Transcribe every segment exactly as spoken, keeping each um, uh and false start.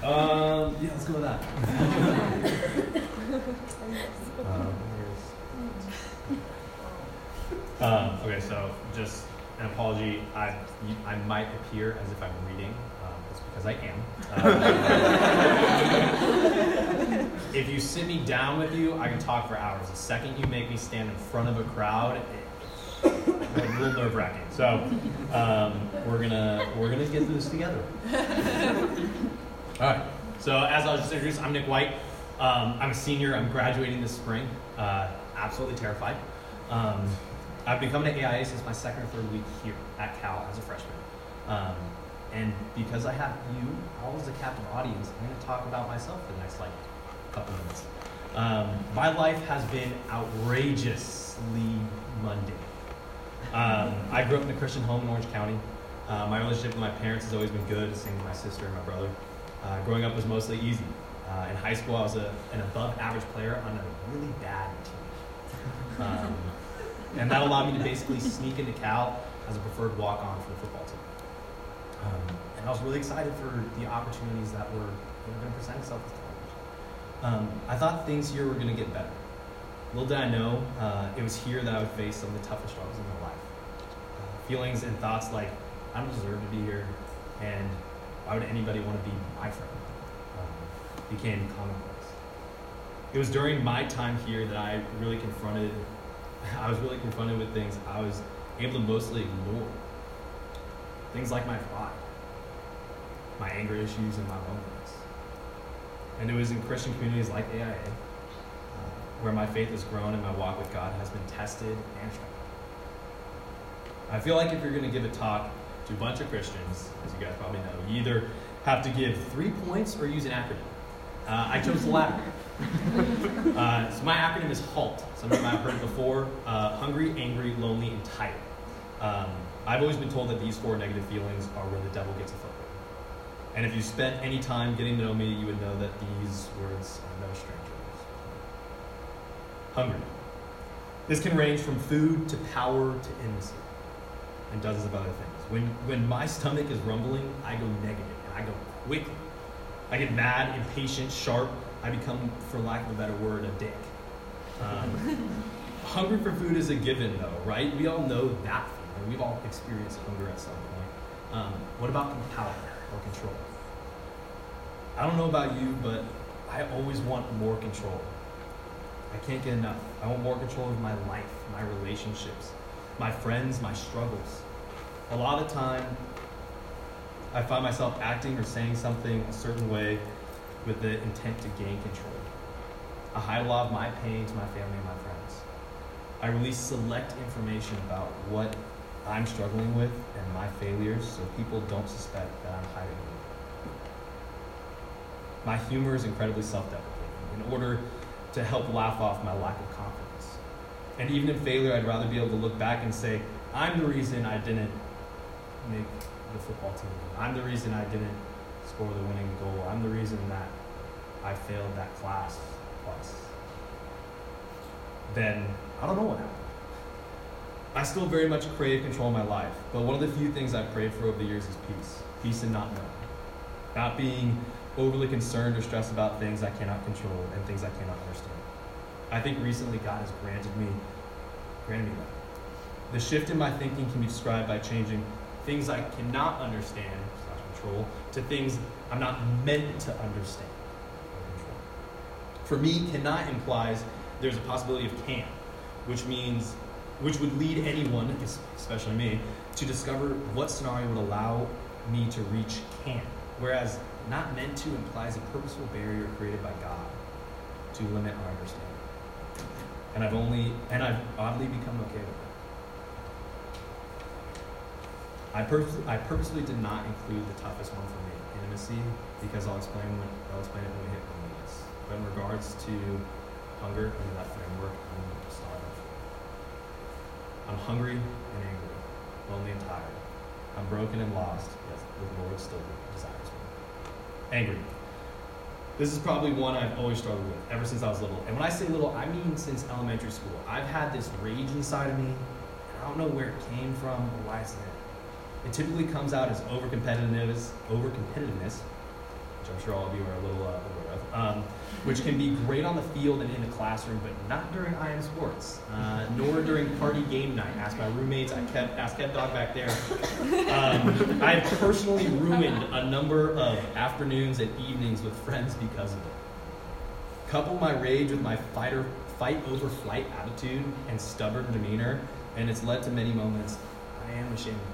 Um, yeah, let's go with that. um, um, okay, so just an apology. I I might appear as if I'm reading. Um, it's because I am. Um, if you sit me down with you, I can talk for hours. The second you make me stand in front of a crowd, it's a little nerve-wracking. So um, we're gonna we're gonna get through this together. All right. So as I was just introduced, I'm Nick White. Um, I'm a senior. I'm graduating this spring. Uh, absolutely terrified. Um, I've been coming to A I A since my second or third week here at Cal as a freshman. Um, and because I have you all as a captive audience, I'm going to talk about myself for the next like couple minutes. Um, my life has been outrageously mundane. Um, I grew up in a Christian home in Orange County. Uh, my relationship with my parents has always been good, same with my sister and my brother. Uh, growing up was mostly easy. Uh, in high school, I was a, an above-average player on a really bad team. Um, and that allowed me to basically sneak into Cal as a preferred walk-on for the football team. Um, and I was really excited for the opportunities that were going to present itself this time. Um, I thought things here were going to get better. Little did I know, uh, it was here that I would face some of the toughest struggles in my life. Uh, feelings and thoughts like, I don't deserve to be here, and why would anybody want to be my friend? Um, became commonplace. It was during my time here that I really confronted, I was really confronted with things I was able to mostly ignore. Things like my pride, my anger issues, and my loneliness. And it was in Christian communities like A I A, uh, where my faith has grown and my walk with God has been tested and strengthened. I feel like if you're going to give a talk to a bunch of Christians, as you guys probably know, you either have to give three points or use an acronym. Uh, I chose the latter. uh, so my acronym is HALT. Some of you might have heard it before. Uh, hungry, angry, lonely, and tired. Um, I've always been told that these four negative feelings are where the devil gets a foothold. And if you spent any time getting to know me, you would know that these words are no strangers. Hungry. This can range from food to power to intimacy, and dozens of other things. When when my stomach is rumbling, I go negative, and I go quickly. I get mad, impatient, sharp. I become, for lack of a better word, a dick. Um, hungry for food is a given, though, right? We all know that feeling. We've all experienced hunger at some point. Um, what about power or control? I don't know about you, but I always want more control. I can't get enough. I want more control of my life, my relationships, my friends, my struggles. A lot of the time, I find myself acting or saying something a certain way with the intent to gain control. I hide a lot of my pain to my family and my friends. I release select information about what I'm struggling with and my failures so people don't suspect that I'm hiding it. My humor is incredibly self-deprecating in order to help laugh off my lack of confidence. And even in failure, I'd rather be able to look back and say, I'm the reason I didn't make the football team. I'm the reason I didn't score the winning goal. I'm the reason that I failed that class twice. Then I don't know what happened. I still very much crave control in my life, but one of the few things I've prayed for over the years is peace. Peace in not knowing. Not being overly concerned or stressed about things I cannot control and things I cannot understand. I think recently God has granted me, granted me that. The shift in my thinking can be described by changing things I cannot understand slash control to things I'm not meant to understand or control. For me, cannot implies there's a possibility of can, which means, which would lead anyone, especially me, to discover what scenario would allow me to reach can. Whereas not meant to implies a purposeful barrier created by God to limit our understanding. And I've only, and I've oddly become okay with it. I, purpose, I purposely did not include the toughest one for me, intimacy, because I'll explain when I'll explain it when we hit loneliness. But in regards to hunger under that framework, I'm starved. I'm hungry and angry, lonely and tired. I'm broken and lost, yet the Lord still desires me. Angry. This is probably one I've always struggled with ever since I was little. And when I say little, I mean since elementary school. I've had this rage inside of me, and I don't know where it came from or why it's there. It typically comes out as over-competitiveness, over-competitiveness, which I'm sure all of you are a little uh, aware of, um, which can be great on the field and in the classroom, but not during I M sports, uh, nor during party game night. Ask my roommates, I kept, ask Kev Dog back there. Um, I've personally ruined a number of afternoons and evenings with friends because of it. Couple my rage with my fighter, fight over flight attitude and stubborn demeanor, and it's led to many moments I am ashamed of.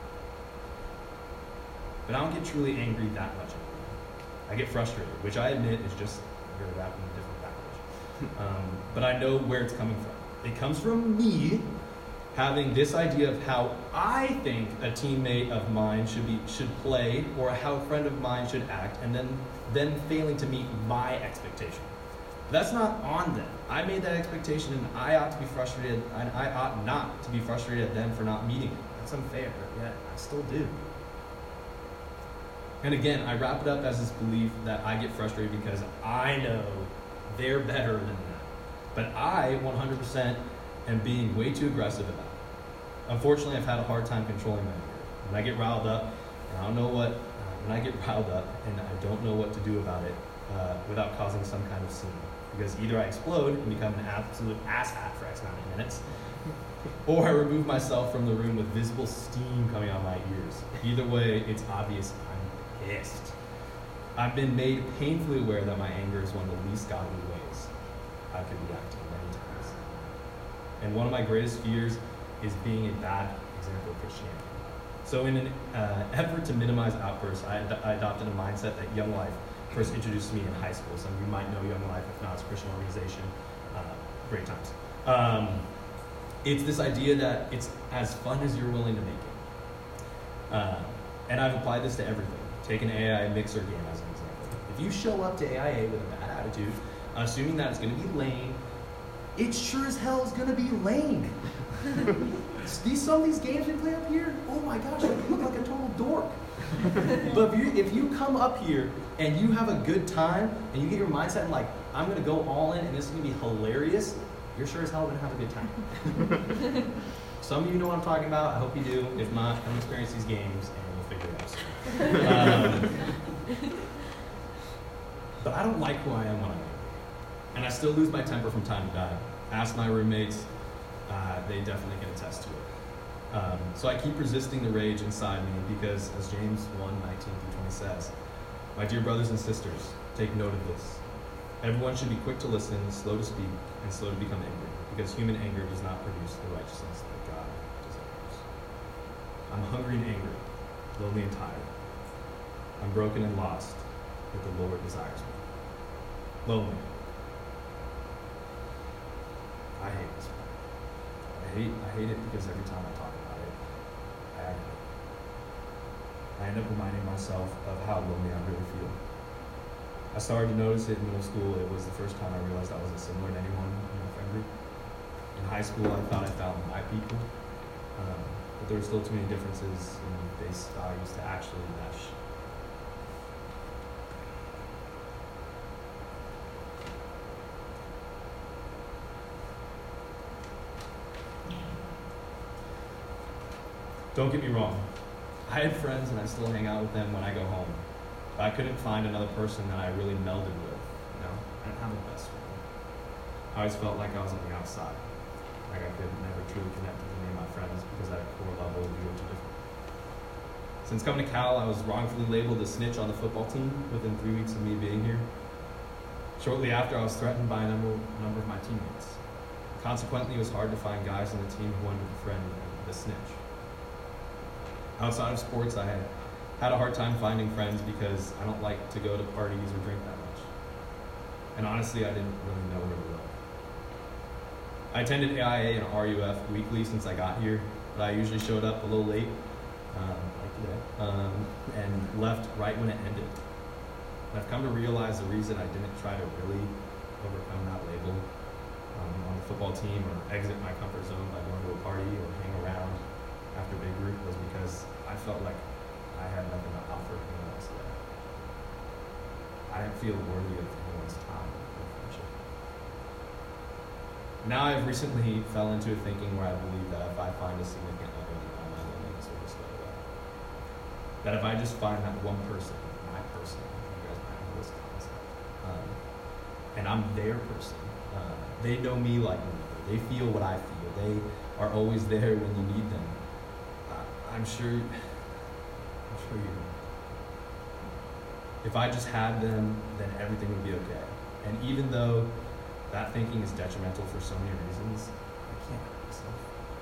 But I don't get truly angry that much anymore. I get frustrated, which I admit is just you're wrapped in a different package. Um, but I know where it's coming from. It comes from me having this idea of how I think a teammate of mine should be should play, or how a friend of mine should act, and then then failing to meet my expectation. That's not on them. I made that expectation, and I ought to be frustrated, and I ought not to be frustrated at them for not meeting it. That's unfair, but yet I still do. And again, I wrap it up as this belief that I get frustrated because I know they're better than that. But I, one hundred percent, am being way too aggressive about it. Unfortunately, I've had a hard time controlling my anger. When I get riled up, and I don't know what, uh, when I get riled up and I don't know what to do about it uh, without causing some kind of scene. Because either I explode and become an absolute asshat for X amount of minutes, or I remove myself from the room with visible steam coming out of my ears. Either way, it's obvious I'm pissed. I've been made painfully aware that my anger is one of the least godly ways I could react to many times. And one of my greatest fears is being a bad example of Christianity. So in an uh, effort to minimize outbursts, I, ad- I adopted a mindset that Young Life first introduced to me in high school. Some of you might know Young Life, if not, it's a Christian organization. Uh, great times. Um, it's this idea that it's as fun as you're willing to make it. Uh, and I've applied this to everything. Take an A I A mixer game as an example. If you show up to A I A with a bad attitude, assuming that it's going to be lame, it sure as hell is going to be lame. these, some of these games we play up here, oh my gosh, you look like a total dork. But if you, if you come up here and you have a good time and you get your mindset and like, I'm going to go all in and this is going to be hilarious, you're sure as hell going to have a good time. Some of you know what I'm talking about. I hope you do. If not, come experience these games and you'll figure it out soon. um, but I don't like who I am when I'm angry. And I still lose my temper from time to time. Ask my roommates. Uh, they definitely can attest to it. Um, so I keep resisting the rage inside me because, as James one, nineteen through twenty says, my dear brothers and sisters, take note of this. Everyone should be quick to listen, slow to speak, and slow to become angry, because human anger does not produce the righteousness that God desires. I'm hungry and angry, lonely and tired. I'm broken and lost, but the Lord desires me. Lonely. I hate this one. I hate, I hate it because every time I talk about it, I aggravate. I end up reminding myself of how lonely I really feel. I started to notice it in middle school. It was the first time I realized I wasn't similar to anyone in my friend group. In high school, I thought I found my people, um, but there were still too many differences in base values to actually mesh. Don't get me wrong. I had friends and I still hang out with them when I go home. But I couldn't find another person that I really melded with. You know, I didn't have a best friend. I always felt like I was on the outside. Like I could never truly connect with any of my friends because at a core level we were too different. Since coming to Cal, I was wrongfully labeled a snitch on the football team within three weeks of me being here. Shortly after, I was threatened by a number, number of my teammates. Consequently, it was hard to find guys on the team who wanted to befriend the snitch. Outside of sports, I had had a hard time finding friends because I don't like to go to parties or drink that much. And honestly, I didn't really know where to look. I attended A I A and R U F weekly since I got here, but I usually showed up a little late, um, like today, um, and left right when it ended. And I've come to realize the reason I didn't try to really overcome that label um, on the football team or exit my comfort zone by going to a party or hang around after big group was because I felt like I had nothing to offer anyone else there. I didn't feel worthy of anyone's time or friendship. Now I've recently fell into a thinking where I believe that if I find a significant other, then all my loneliness will just go away. That if I just find that one person, my person, you guys might and I'm their person. Uh, they know me like me. They feel what I feel. They are always there when you need them. Uh, I'm sure, I'm sure you know. If I just had them, then everything would be okay. And even though that thinking is detrimental for so many reasons, I can't help myself.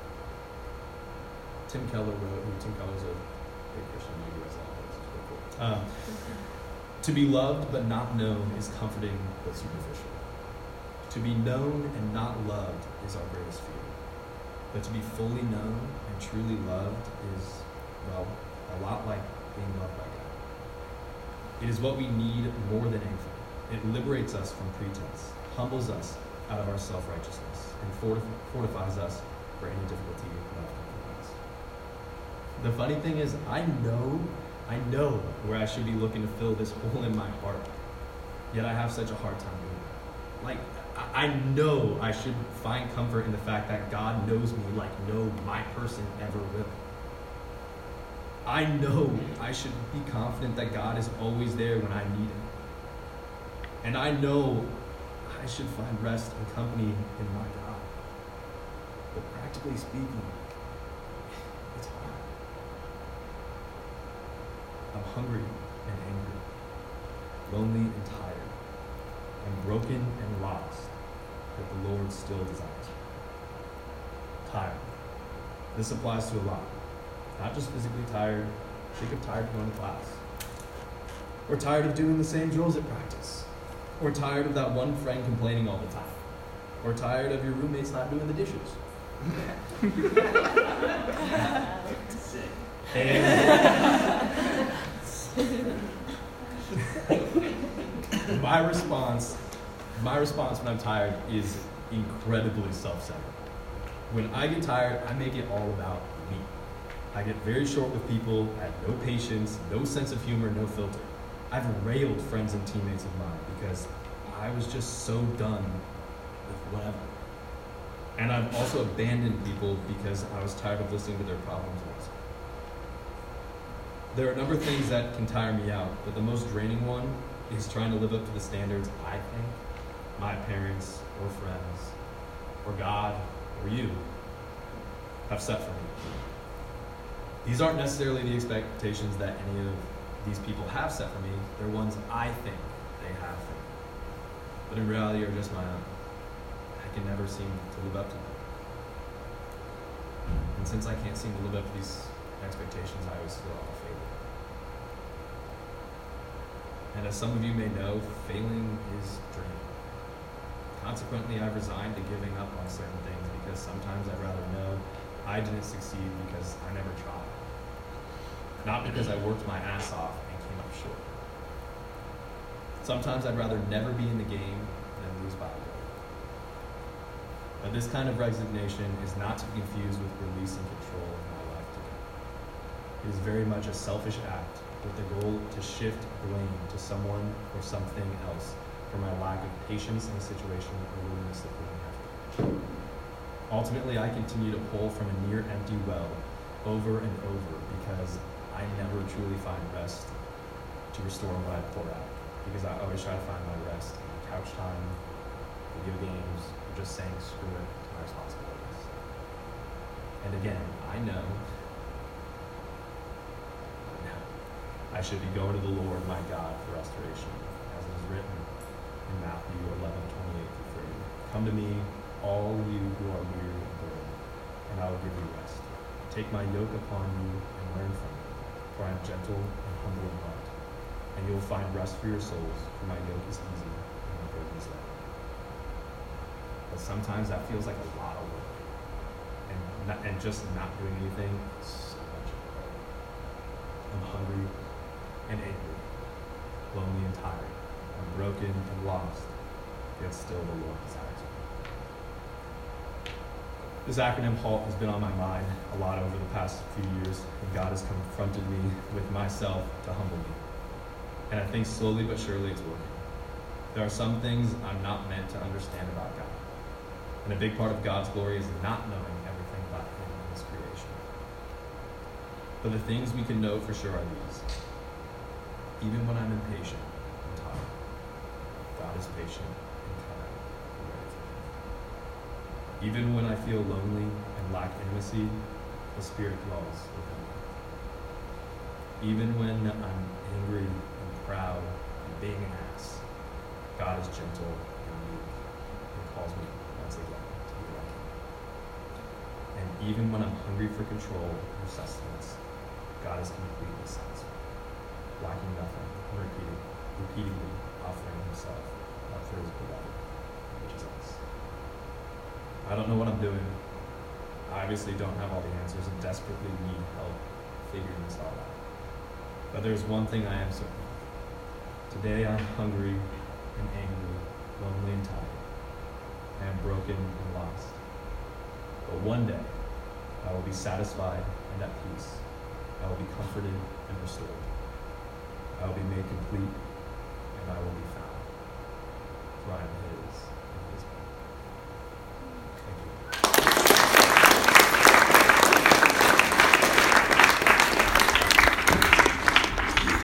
Tim Keller wrote, who Tim Keller's a big Christian, maybe that's all. This is pretty cool. Um, to be loved but not known is comforting but superficial. To be known and not loved is our greatest fear. But to be fully known and truly loved is, well, a lot like being loved by God. It is what we need more than anything. It liberates us from pretense, humbles us out of our self-righteousness, and fortif- fortifies us for any difficulty life can bring us. The funny thing is, I know, I know where I should be looking to fill this hole in my heart, yet I have such a hard time doing it. Like, I know I should find comfort in the fact that God knows me like no my person ever will. I know I should be confident that God is always there when I need him. And I know I should find rest and company in my God. But practically speaking, it's hard. I'm hungry and angry, lonely and tired, and broken and lost, but the Lord still desires me. Tired. This applies to a lot. Not just physically tired, think of tired of going to class. Or tired of doing the same drills at practice. Or tired of that one friend complaining all the time. Or tired of your roommates not doing the dishes. And my response, my response when I'm tired is incredibly self-centered. When I get tired, I make it all about me. I get very short with people, I have no patience, no sense of humor, no filter. I've railed friends and teammates of mine because I was just so done with whatever. And I've also abandoned people because I was tired of listening to their problems also. There are a number of things that can tire me out, but the most draining one is trying to live up to the standards I think my parents or friends or God or you have set for me. These aren't necessarily the expectations that any of these people have set for me. They're ones I think they have for me. But in reality are just my own. I can never seem to live up to them. And since I can't seem to live up to these expectations, I always feel like a failure. And as some of you may know, failing is draining. Consequently, I've resigned to giving up on certain things because sometimes I'd rather know I didn't succeed because I never tried. Not because I worked my ass off and came up short. Sometimes I'd rather never be in the game than lose by a goal. But this kind of resignation is not to be confused with releasing control of my life to God. It is very much a selfish act with the goal to shift blame to someone or something else for my lack of patience in a situation or willingness to put in effort. Ultimately, I continue to pull from a near empty well over and over because I never truly find rest to restore what I pour out. Because I always try to find my rest in couch time, video games, or just saying screw it to my responsibilities. And again, I know, I know, I should be going to the Lord my God for restoration, as it is written in Matthew eleven, twenty-eight through thirty. Come to me, all you who are weary and burdened, and I will give you rest. Take my yoke upon you and learn from me, for I am gentle and humble in heart, and you will find rest for your souls, for my yoke is easy and my burden is light. But sometimes that feels like a lot of work, and not, and just not doing anything is so much better. I'm hungry and angry, lonely and tired. I'm broken and lost, yet still the Lord desires me. This acronym HALT has been on my mind a lot over the past few years, and God has confronted me with myself to humble me. And I think slowly but surely it's working. There are some things I'm not meant to understand about God. And a big part of God's glory is not knowing everything about him and his creation. But the things we can know for sure are these. Even when I'm impatient and tired, God is patient and Even when I feel lonely and lack intimacy, the Spirit dwells within me. Even when I'm angry and proud and being an ass, God is gentle and meek and calls me once again to be like him. And even when I'm hungry for control or sustenance, God is completely satisfied, lacking nothing, and repeating, repeatedly offering himself up for his beloved, which is us. I don't know what I'm doing. I obviously don't have all the answers and desperately need help figuring this all out. But there's one thing I am certain of. Today I'm hungry and angry, lonely and tired. I am broken and lost. But one day I will be satisfied and at peace. I will be comforted and restored. I will be made complete and I will be found. For I am